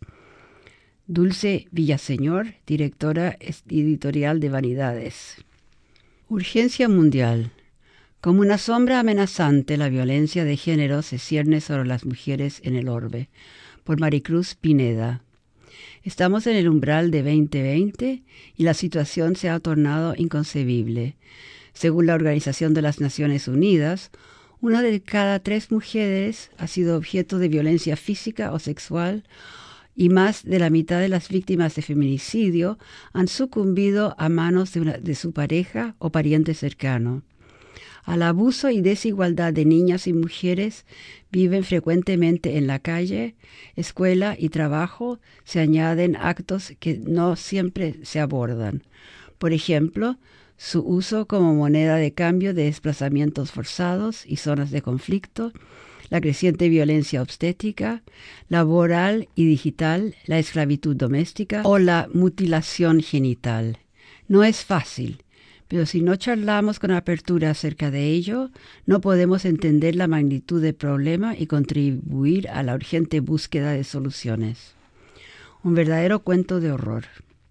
Dulce Villaseñor, directora editorial de Vanidades. Urgencia mundial. Como una sombra amenazante, la violencia de género se cierne sobre las mujeres en el orbe. Por Maricruz Pineda. Estamos en el umbral de 2020 y la situación se ha tornado inconcebible. Según la Organización de las Naciones Unidas, 1 de cada 3 mujeres ha sido objeto de violencia física o sexual y más de la mitad de las víctimas de feminicidio han sucumbido a manos de su pareja o pariente cercano. Al abuso y desigualdad de niñas y mujeres viven frecuentemente en la calle, escuela y trabajo se añaden actos que no siempre se abordan. Por ejemplo, su uso como moneda de cambio de desplazamientos forzados y zonas de conflicto, la creciente violencia obstétrica, laboral y digital, la esclavitud doméstica o la mutilación genital. No es fácil, pero si no charlamos con apertura acerca de ello, no podemos entender la magnitud del problema y contribuir a la urgente búsqueda de soluciones. Un verdadero cuento de horror.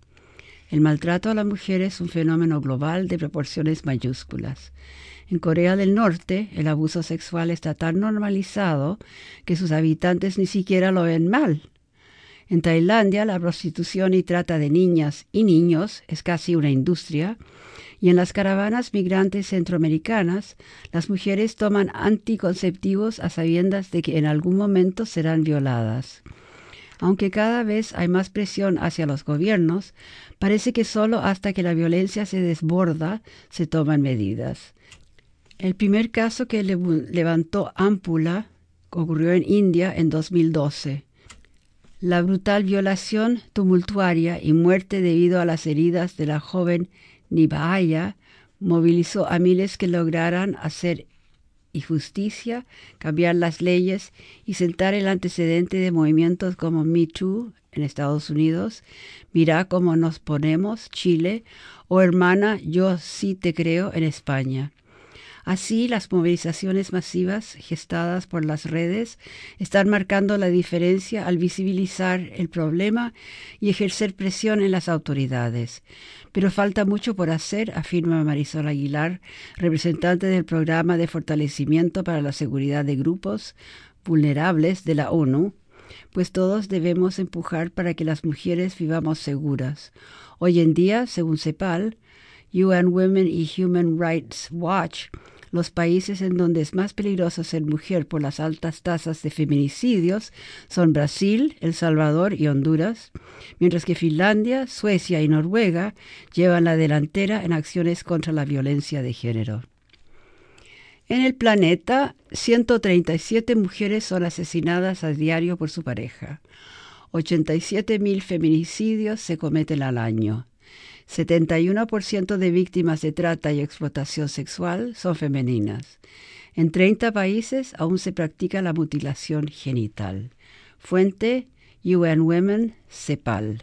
El maltrato a la mujer es un fenómeno global de proporciones mayúsculas. En Corea del Norte, el abuso sexual está tan normalizado que sus habitantes ni siquiera lo ven mal. En Tailandia, la prostitución y trata de niñas y niños es casi una industria, y en las caravanas migrantes centroamericanas, las mujeres toman anticonceptivos a sabiendas de que en algún momento serán violadas. Aunque cada vez hay más presión hacia los gobiernos, parece que solo hasta que la violencia se desborda se toman medidas. El primer caso que levantó ámpula ocurrió en India en 2012. La brutal violación tumultuaria y muerte debido a las heridas de la joven Nibhaya movilizó a miles que lograran hacer justicia, cambiar las leyes y sentar el antecedente de movimientos como Me Too en Estados Unidos, Mira cómo nos ponemos, Chile, o Hermana, yo sí te creo en España. Así, las movilizaciones masivas gestadas por las redes están marcando la diferencia al visibilizar el problema y ejercer presión en las autoridades. Pero falta mucho por hacer, afirma Marisol Aguilar, representante del Programa de Fortalecimiento para la Seguridad de Grupos Vulnerables de la ONU, pues todos debemos empujar para que las mujeres vivamos seguras. Hoy en día, según CEPAL, UN Women y Human Rights Watch, los países en donde es más peligroso ser mujer por las altas tasas de feminicidios son Brasil, El Salvador y Honduras, mientras que Finlandia, Suecia y Noruega llevan la delantera en acciones contra la violencia de género. En el planeta, 137 mujeres son asesinadas a diario por su pareja. 87.000 feminicidios se cometen al año. 71% de víctimas de trata y explotación sexual son femeninas. En 30 países aún se practica la mutilación genital. Fuente: UN Women, CEPAL.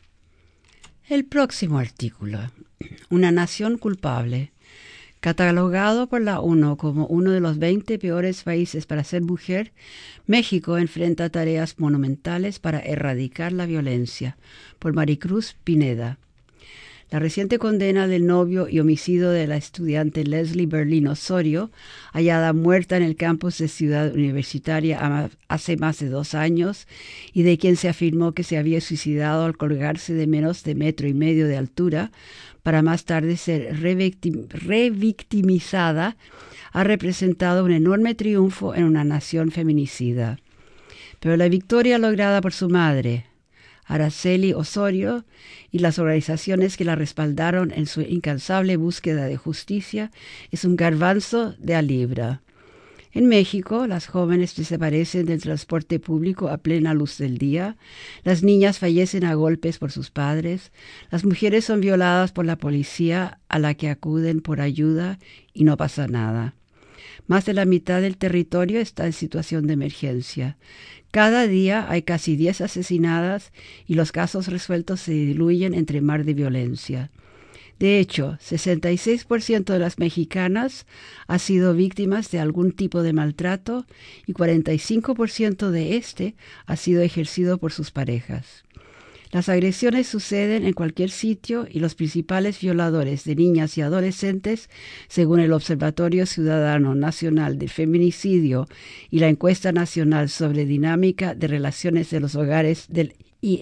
El próximo artículo. Una nación culpable. Catalogado por la ONU como uno de los 20 peores países para ser mujer, México enfrenta tareas monumentales para erradicar la violencia. Por Maricruz Pineda. La reciente condena del novio y homicidio de la estudiante Leslie Berlin Osorio, hallada muerta en el campus de Ciudad Universitaria hace más de 2 años, y de quien se afirmó que se había suicidado al colgarse de menos de 1,5 metros de altura, para más tarde ser revictimizada, ha representado un enorme triunfo en una nación feminicida. Pero la victoria lograda por su madre, Araceli Osorio, y las organizaciones que la respaldaron en su incansable búsqueda de justicia es un garbanzo de a libra. En México, las jóvenes desaparecen del transporte público a plena luz del día, las niñas fallecen a golpes por sus padres, las mujeres son violadas por la policía a la que acuden por ayuda y no pasa nada. Más de la mitad del territorio está en situación de emergencia. Cada día hay casi 10 asesinadas y los casos resueltos se diluyen entre mar de violencia. De hecho, 66% de las mexicanas han sido víctimas de algún tipo de maltrato y 45% de este ha sido ejercido por sus parejas. Las agresiones suceden en cualquier sitio y los principales violadores de niñas y adolescentes, según el Observatorio Ciudadano Nacional del Feminicidio y la Encuesta Nacional sobre Dinámica de Relaciones de los Hogares del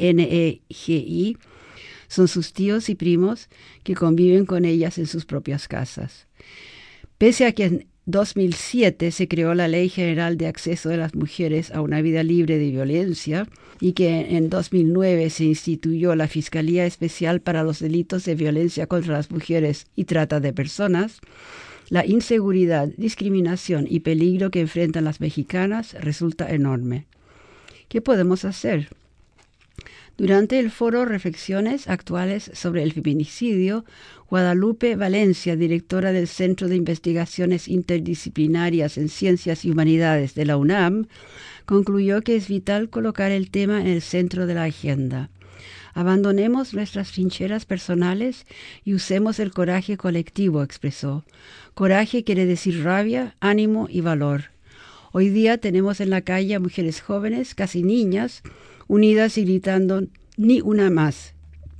INEGI, son sus tíos y primos que conviven con ellas en sus propias casas. Pese a que en 2007 se creó la Ley General de Acceso de las Mujeres a una Vida Libre de Violencia y que en 2009 se instituyó la Fiscalía Especial para los Delitos de Violencia contra las Mujeres y Trata de Personas, la inseguridad, discriminación y peligro que enfrentan las mexicanas resulta enorme. ¿Qué podemos hacer? Durante el foro Reflexiones Actuales sobre el Feminicidio, Guadalupe Valencia, directora del Centro de Investigaciones Interdisciplinarias en Ciencias y Humanidades de la UNAM, concluyó que es vital colocar el tema en el centro de la agenda. Abandonemos nuestras trincheras personales y usemos el coraje colectivo, expresó. Coraje quiere decir rabia, ánimo y valor. Hoy día tenemos en la calle a mujeres jóvenes, casi niñas, unidas y gritando, ni una más.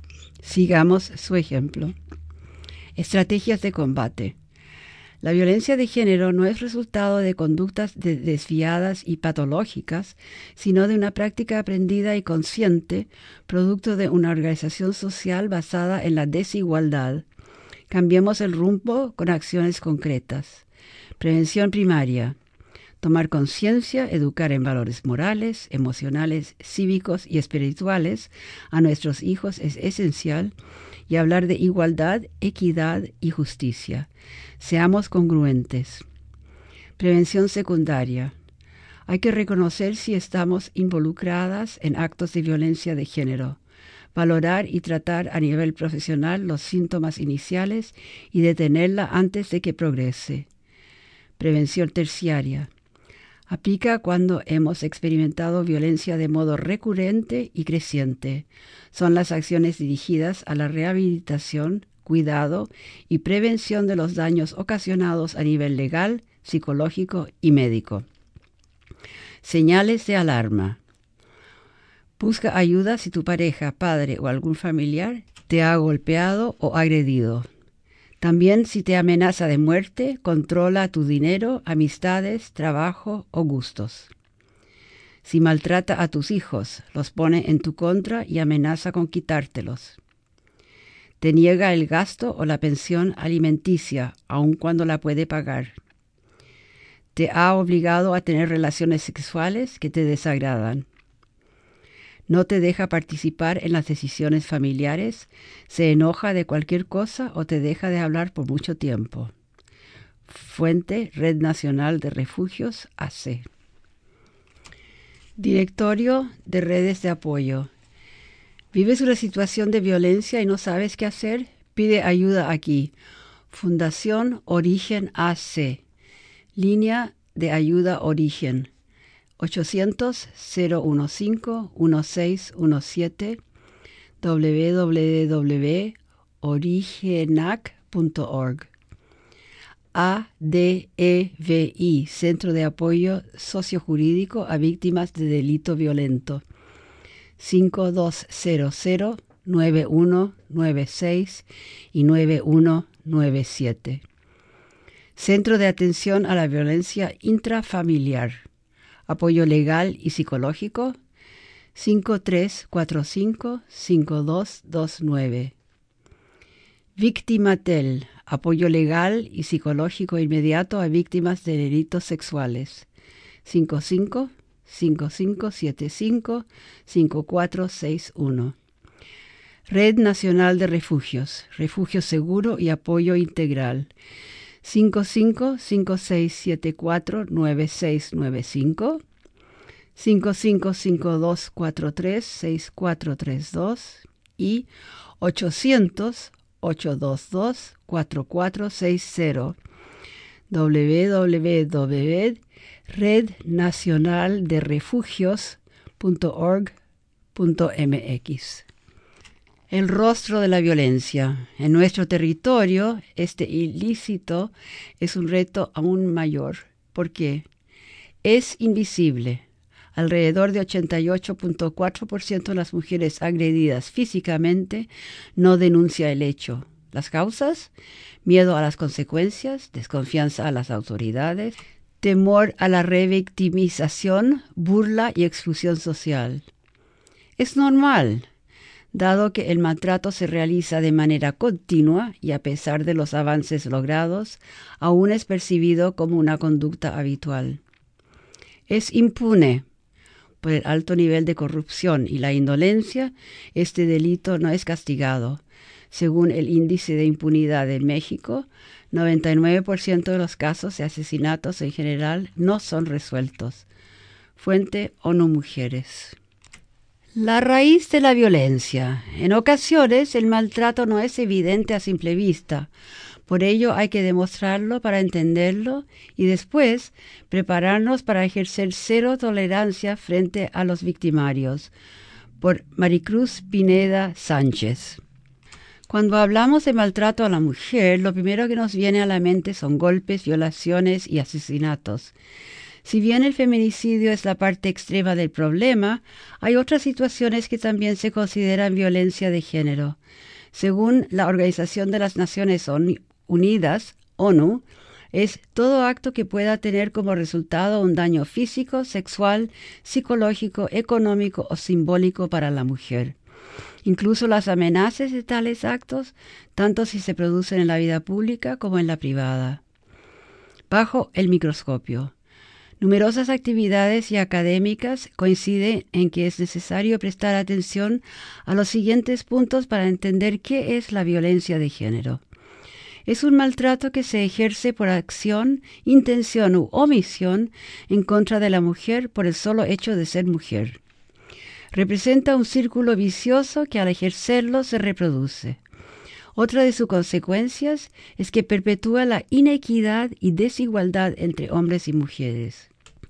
Sigamos su ejemplo. Estrategias de combate. La violencia de género no es resultado de conductas desviadas y patológicas, sino de una práctica aprendida y consciente, producto de una organización social basada en la desigualdad. Cambiemos el rumbo con acciones concretas. Prevención primaria. Tomar conciencia, educar en valores morales, emocionales, cívicos y espirituales a nuestros hijos es esencial y hablar de igualdad, equidad y justicia. Seamos congruentes. Prevención secundaria. Hay que reconocer si estamos involucradas en actos de violencia de género, valorar y tratar a nivel profesional los síntomas iniciales y detenerla antes de que progrese. Prevención terciaria. Aplica cuando hemos experimentado violencia de modo recurrente y creciente. Son las acciones dirigidas a la rehabilitación, cuidado y prevención de los daños ocasionados a nivel legal, psicológico y médico. Señales de alarma. Busca ayuda si tu pareja, padre o algún familiar te ha golpeado o agredido. También si te amenaza de muerte, controla tu dinero, amistades, trabajo o gustos. Si maltrata a tus hijos, los pone en tu contra y amenaza con quitártelos. Te niega el gasto o la pensión alimenticia, aun cuando la puede pagar. Te ha obligado a tener relaciones sexuales que te desagradan. No te deja participar en las decisiones familiares, se enoja de cualquier cosa o te deja de hablar por mucho tiempo. Fuente: Red Nacional de Refugios, AC. Directorio de redes de apoyo. ¿Vives una situación de violencia y no sabes qué hacer? Pide ayuda aquí. Fundación Origen AC. Línea de ayuda Origen. 800-015-1617 www.origenac.org. ADEVI, Centro de Apoyo Sociojurídico a Víctimas de Delito Violento. 5200-9196 y 9197. Centro de Atención a la Violencia Intrafamiliar. Apoyo legal y psicológico, 5345-5229. Victimatel, apoyo legal y psicológico inmediato a víctimas de delitos sexuales, 55-5575-5461. Red Nacional de Refugios, refugio seguro y apoyo integral, 55-5674-9695, 555243-6432 y 800-822-4460. www.rednacionalderefugios.org.mx. El rostro de la violencia. En nuestro territorio, este ilícito es un reto aún mayor. ¿Por qué? Es invisible. Alrededor de 88.4% de las mujeres agredidas físicamente no denuncia el hecho. ¿Las causas? Miedo a las consecuencias, desconfianza a las autoridades, temor a la revictimización, burla y exclusión social. Es normal, dado que el maltrato se realiza de manera continua y a pesar de los avances logrados, aún es percibido como una conducta habitual. Es impune. Por el alto nivel de corrupción y la indolencia, este delito no es castigado. Según el índice de impunidad de México, 99% de los casos de asesinatos en general no son resueltos. Fuente ONU Mujeres. La raíz de la violencia. En ocasiones el maltrato no es evidente a simple vista. Por ello hay que demostrarlo para entenderlo y después prepararnos para ejercer cero tolerancia frente a los victimarios. Por Maricruz Pineda Sánchez. Cuando hablamos de maltrato a la mujer, lo primero que nos viene a la mente son golpes, violaciones y asesinatos. Si bien el feminicidio es la parte extrema del problema, hay otras situaciones que también se consideran violencia de género. Según la Organización de las Naciones Unidas, ONU, es todo acto que pueda tener como resultado un daño físico, sexual, psicológico, económico o simbólico para la mujer. Incluso las amenazas de tales actos, tanto si se producen en la vida pública como en la privada. Bajo el microscopio. Numerosas actividades y académicas coinciden en que es necesario prestar atención a los siguientes puntos para entender qué es la violencia de género. Es un maltrato que se ejerce por acción, intención u omisión en contra de la mujer por el solo hecho de ser mujer. Representa un círculo vicioso que al ejercerlo se reproduce. Otra de sus consecuencias es que perpetúa la inequidad y desigualdad entre hombres y mujeres.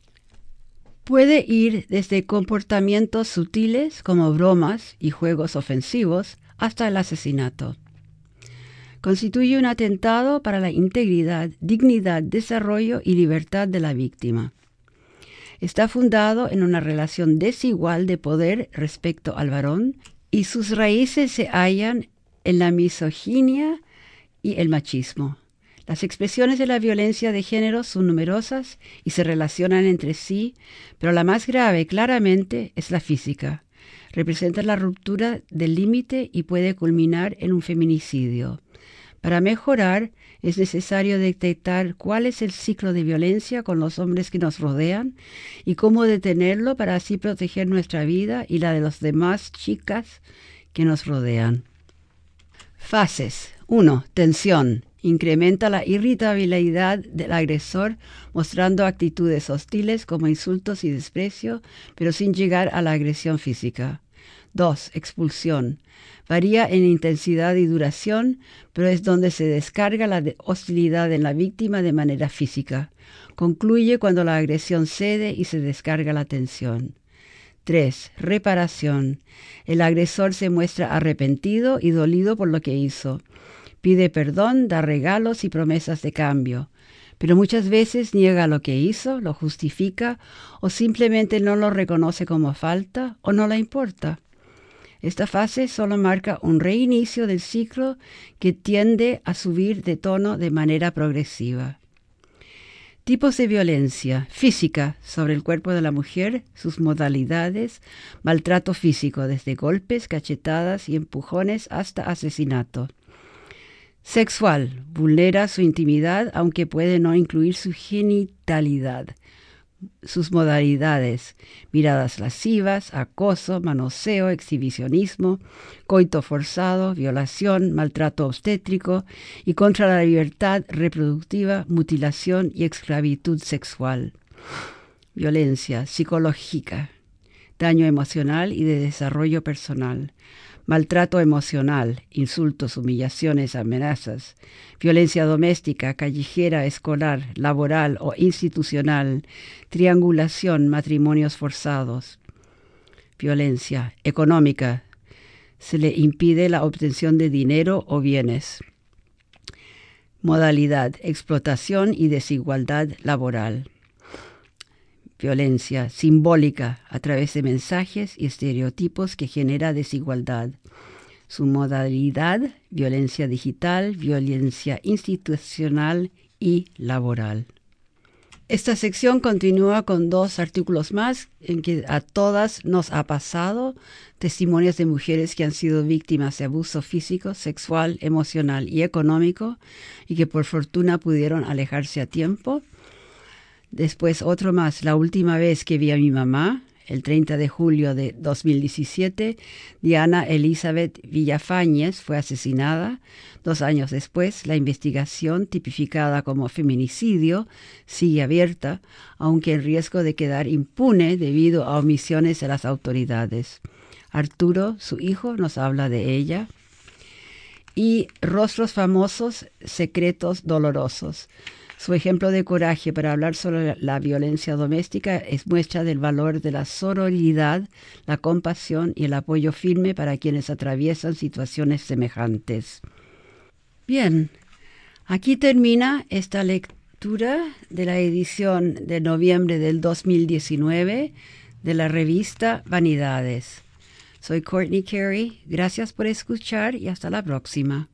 Puede ir desde comportamientos sutiles como bromas y juegos ofensivos hasta el asesinato. Constituye un atentado para la integridad, dignidad, desarrollo y libertad de la víctima. Está fundado en una relación desigual de poder respecto al varón y sus raíces se hallan en la misoginia y el machismo. Las expresiones de la violencia de género son numerosas y se relacionan entre sí, pero la más grave claramente es la física. Representa la ruptura del límite y puede culminar en un feminicidio. Para mejorar, es necesario detectar cuál es el ciclo de violencia con los hombres que nos rodean y cómo detenerlo para así proteger nuestra vida y la de las demás chicas que nos rodean. Fases. 1. Tensión. Incrementa la irritabilidad del agresor, mostrando actitudes hostiles como insultos y desprecio, pero sin llegar a la agresión física. 2. Expulsión. Varía en intensidad y duración, pero es donde se descarga la hostilidad en la víctima de manera física. Concluye cuando la agresión cede y se descarga la tensión. 3. Reparación. El agresor se muestra arrepentido y dolido por lo que hizo. Pide perdón, da regalos y promesas de cambio, pero muchas veces niega lo que hizo, lo justifica o simplemente no lo reconoce como falta o no le importa. Esta fase solo marca un reinicio del ciclo que tiende a subir de tono de manera progresiva. Tipos de violencia física sobre el cuerpo de la mujer, sus modalidades, maltrato físico desde golpes, cachetadas y empujones hasta asesinato. Sexual, vulnera su intimidad aunque puede no incluir su genitalidad. Sus modalidades, miradas lascivas, acoso, manoseo, exhibicionismo, coito forzado, violación, maltrato obstétrico y contra la libertad reproductiva, mutilación y esclavitud sexual. Violencia psicológica, daño emocional y de desarrollo personal, maltrato emocional, insultos, humillaciones, amenazas, violencia doméstica, callejera, escolar, laboral o institucional, triangulación, matrimonios forzados, violencia económica, se le impide la obtención de dinero o bienes. Modalidad, explotación y desigualdad laboral. Violencia simbólica a través de mensajes y estereotipos que genera desigualdad. Su modalidad, violencia digital, violencia institucional y laboral. Esta sección continúa con 2 artículos más en que a todas nos ha pasado testimonios de mujeres que han sido víctimas de abuso físico, sexual, emocional y económico y que por fortuna pudieron alejarse a tiempo. Después otro más, la última vez que vi a mi mamá, el 30 de julio de 2017, Diana Elizabeth Villafañez fue asesinada. 2 años después, la investigación, tipificada como feminicidio, sigue abierta, aunque en riesgo de quedar impune debido a omisiones de las autoridades. Arturo, su hijo, nos habla de ella. Y Rostros famosos, secretos dolorosos. Su ejemplo de coraje para hablar sobre la violencia doméstica es muestra del valor de la sororidad, la compasión y el apoyo firme para quienes atraviesan situaciones semejantes. Bien, aquí termina esta lectura de la edición de noviembre del 2019 de la revista Vanidades. Soy Courtney Carey, gracias por escuchar y hasta la próxima.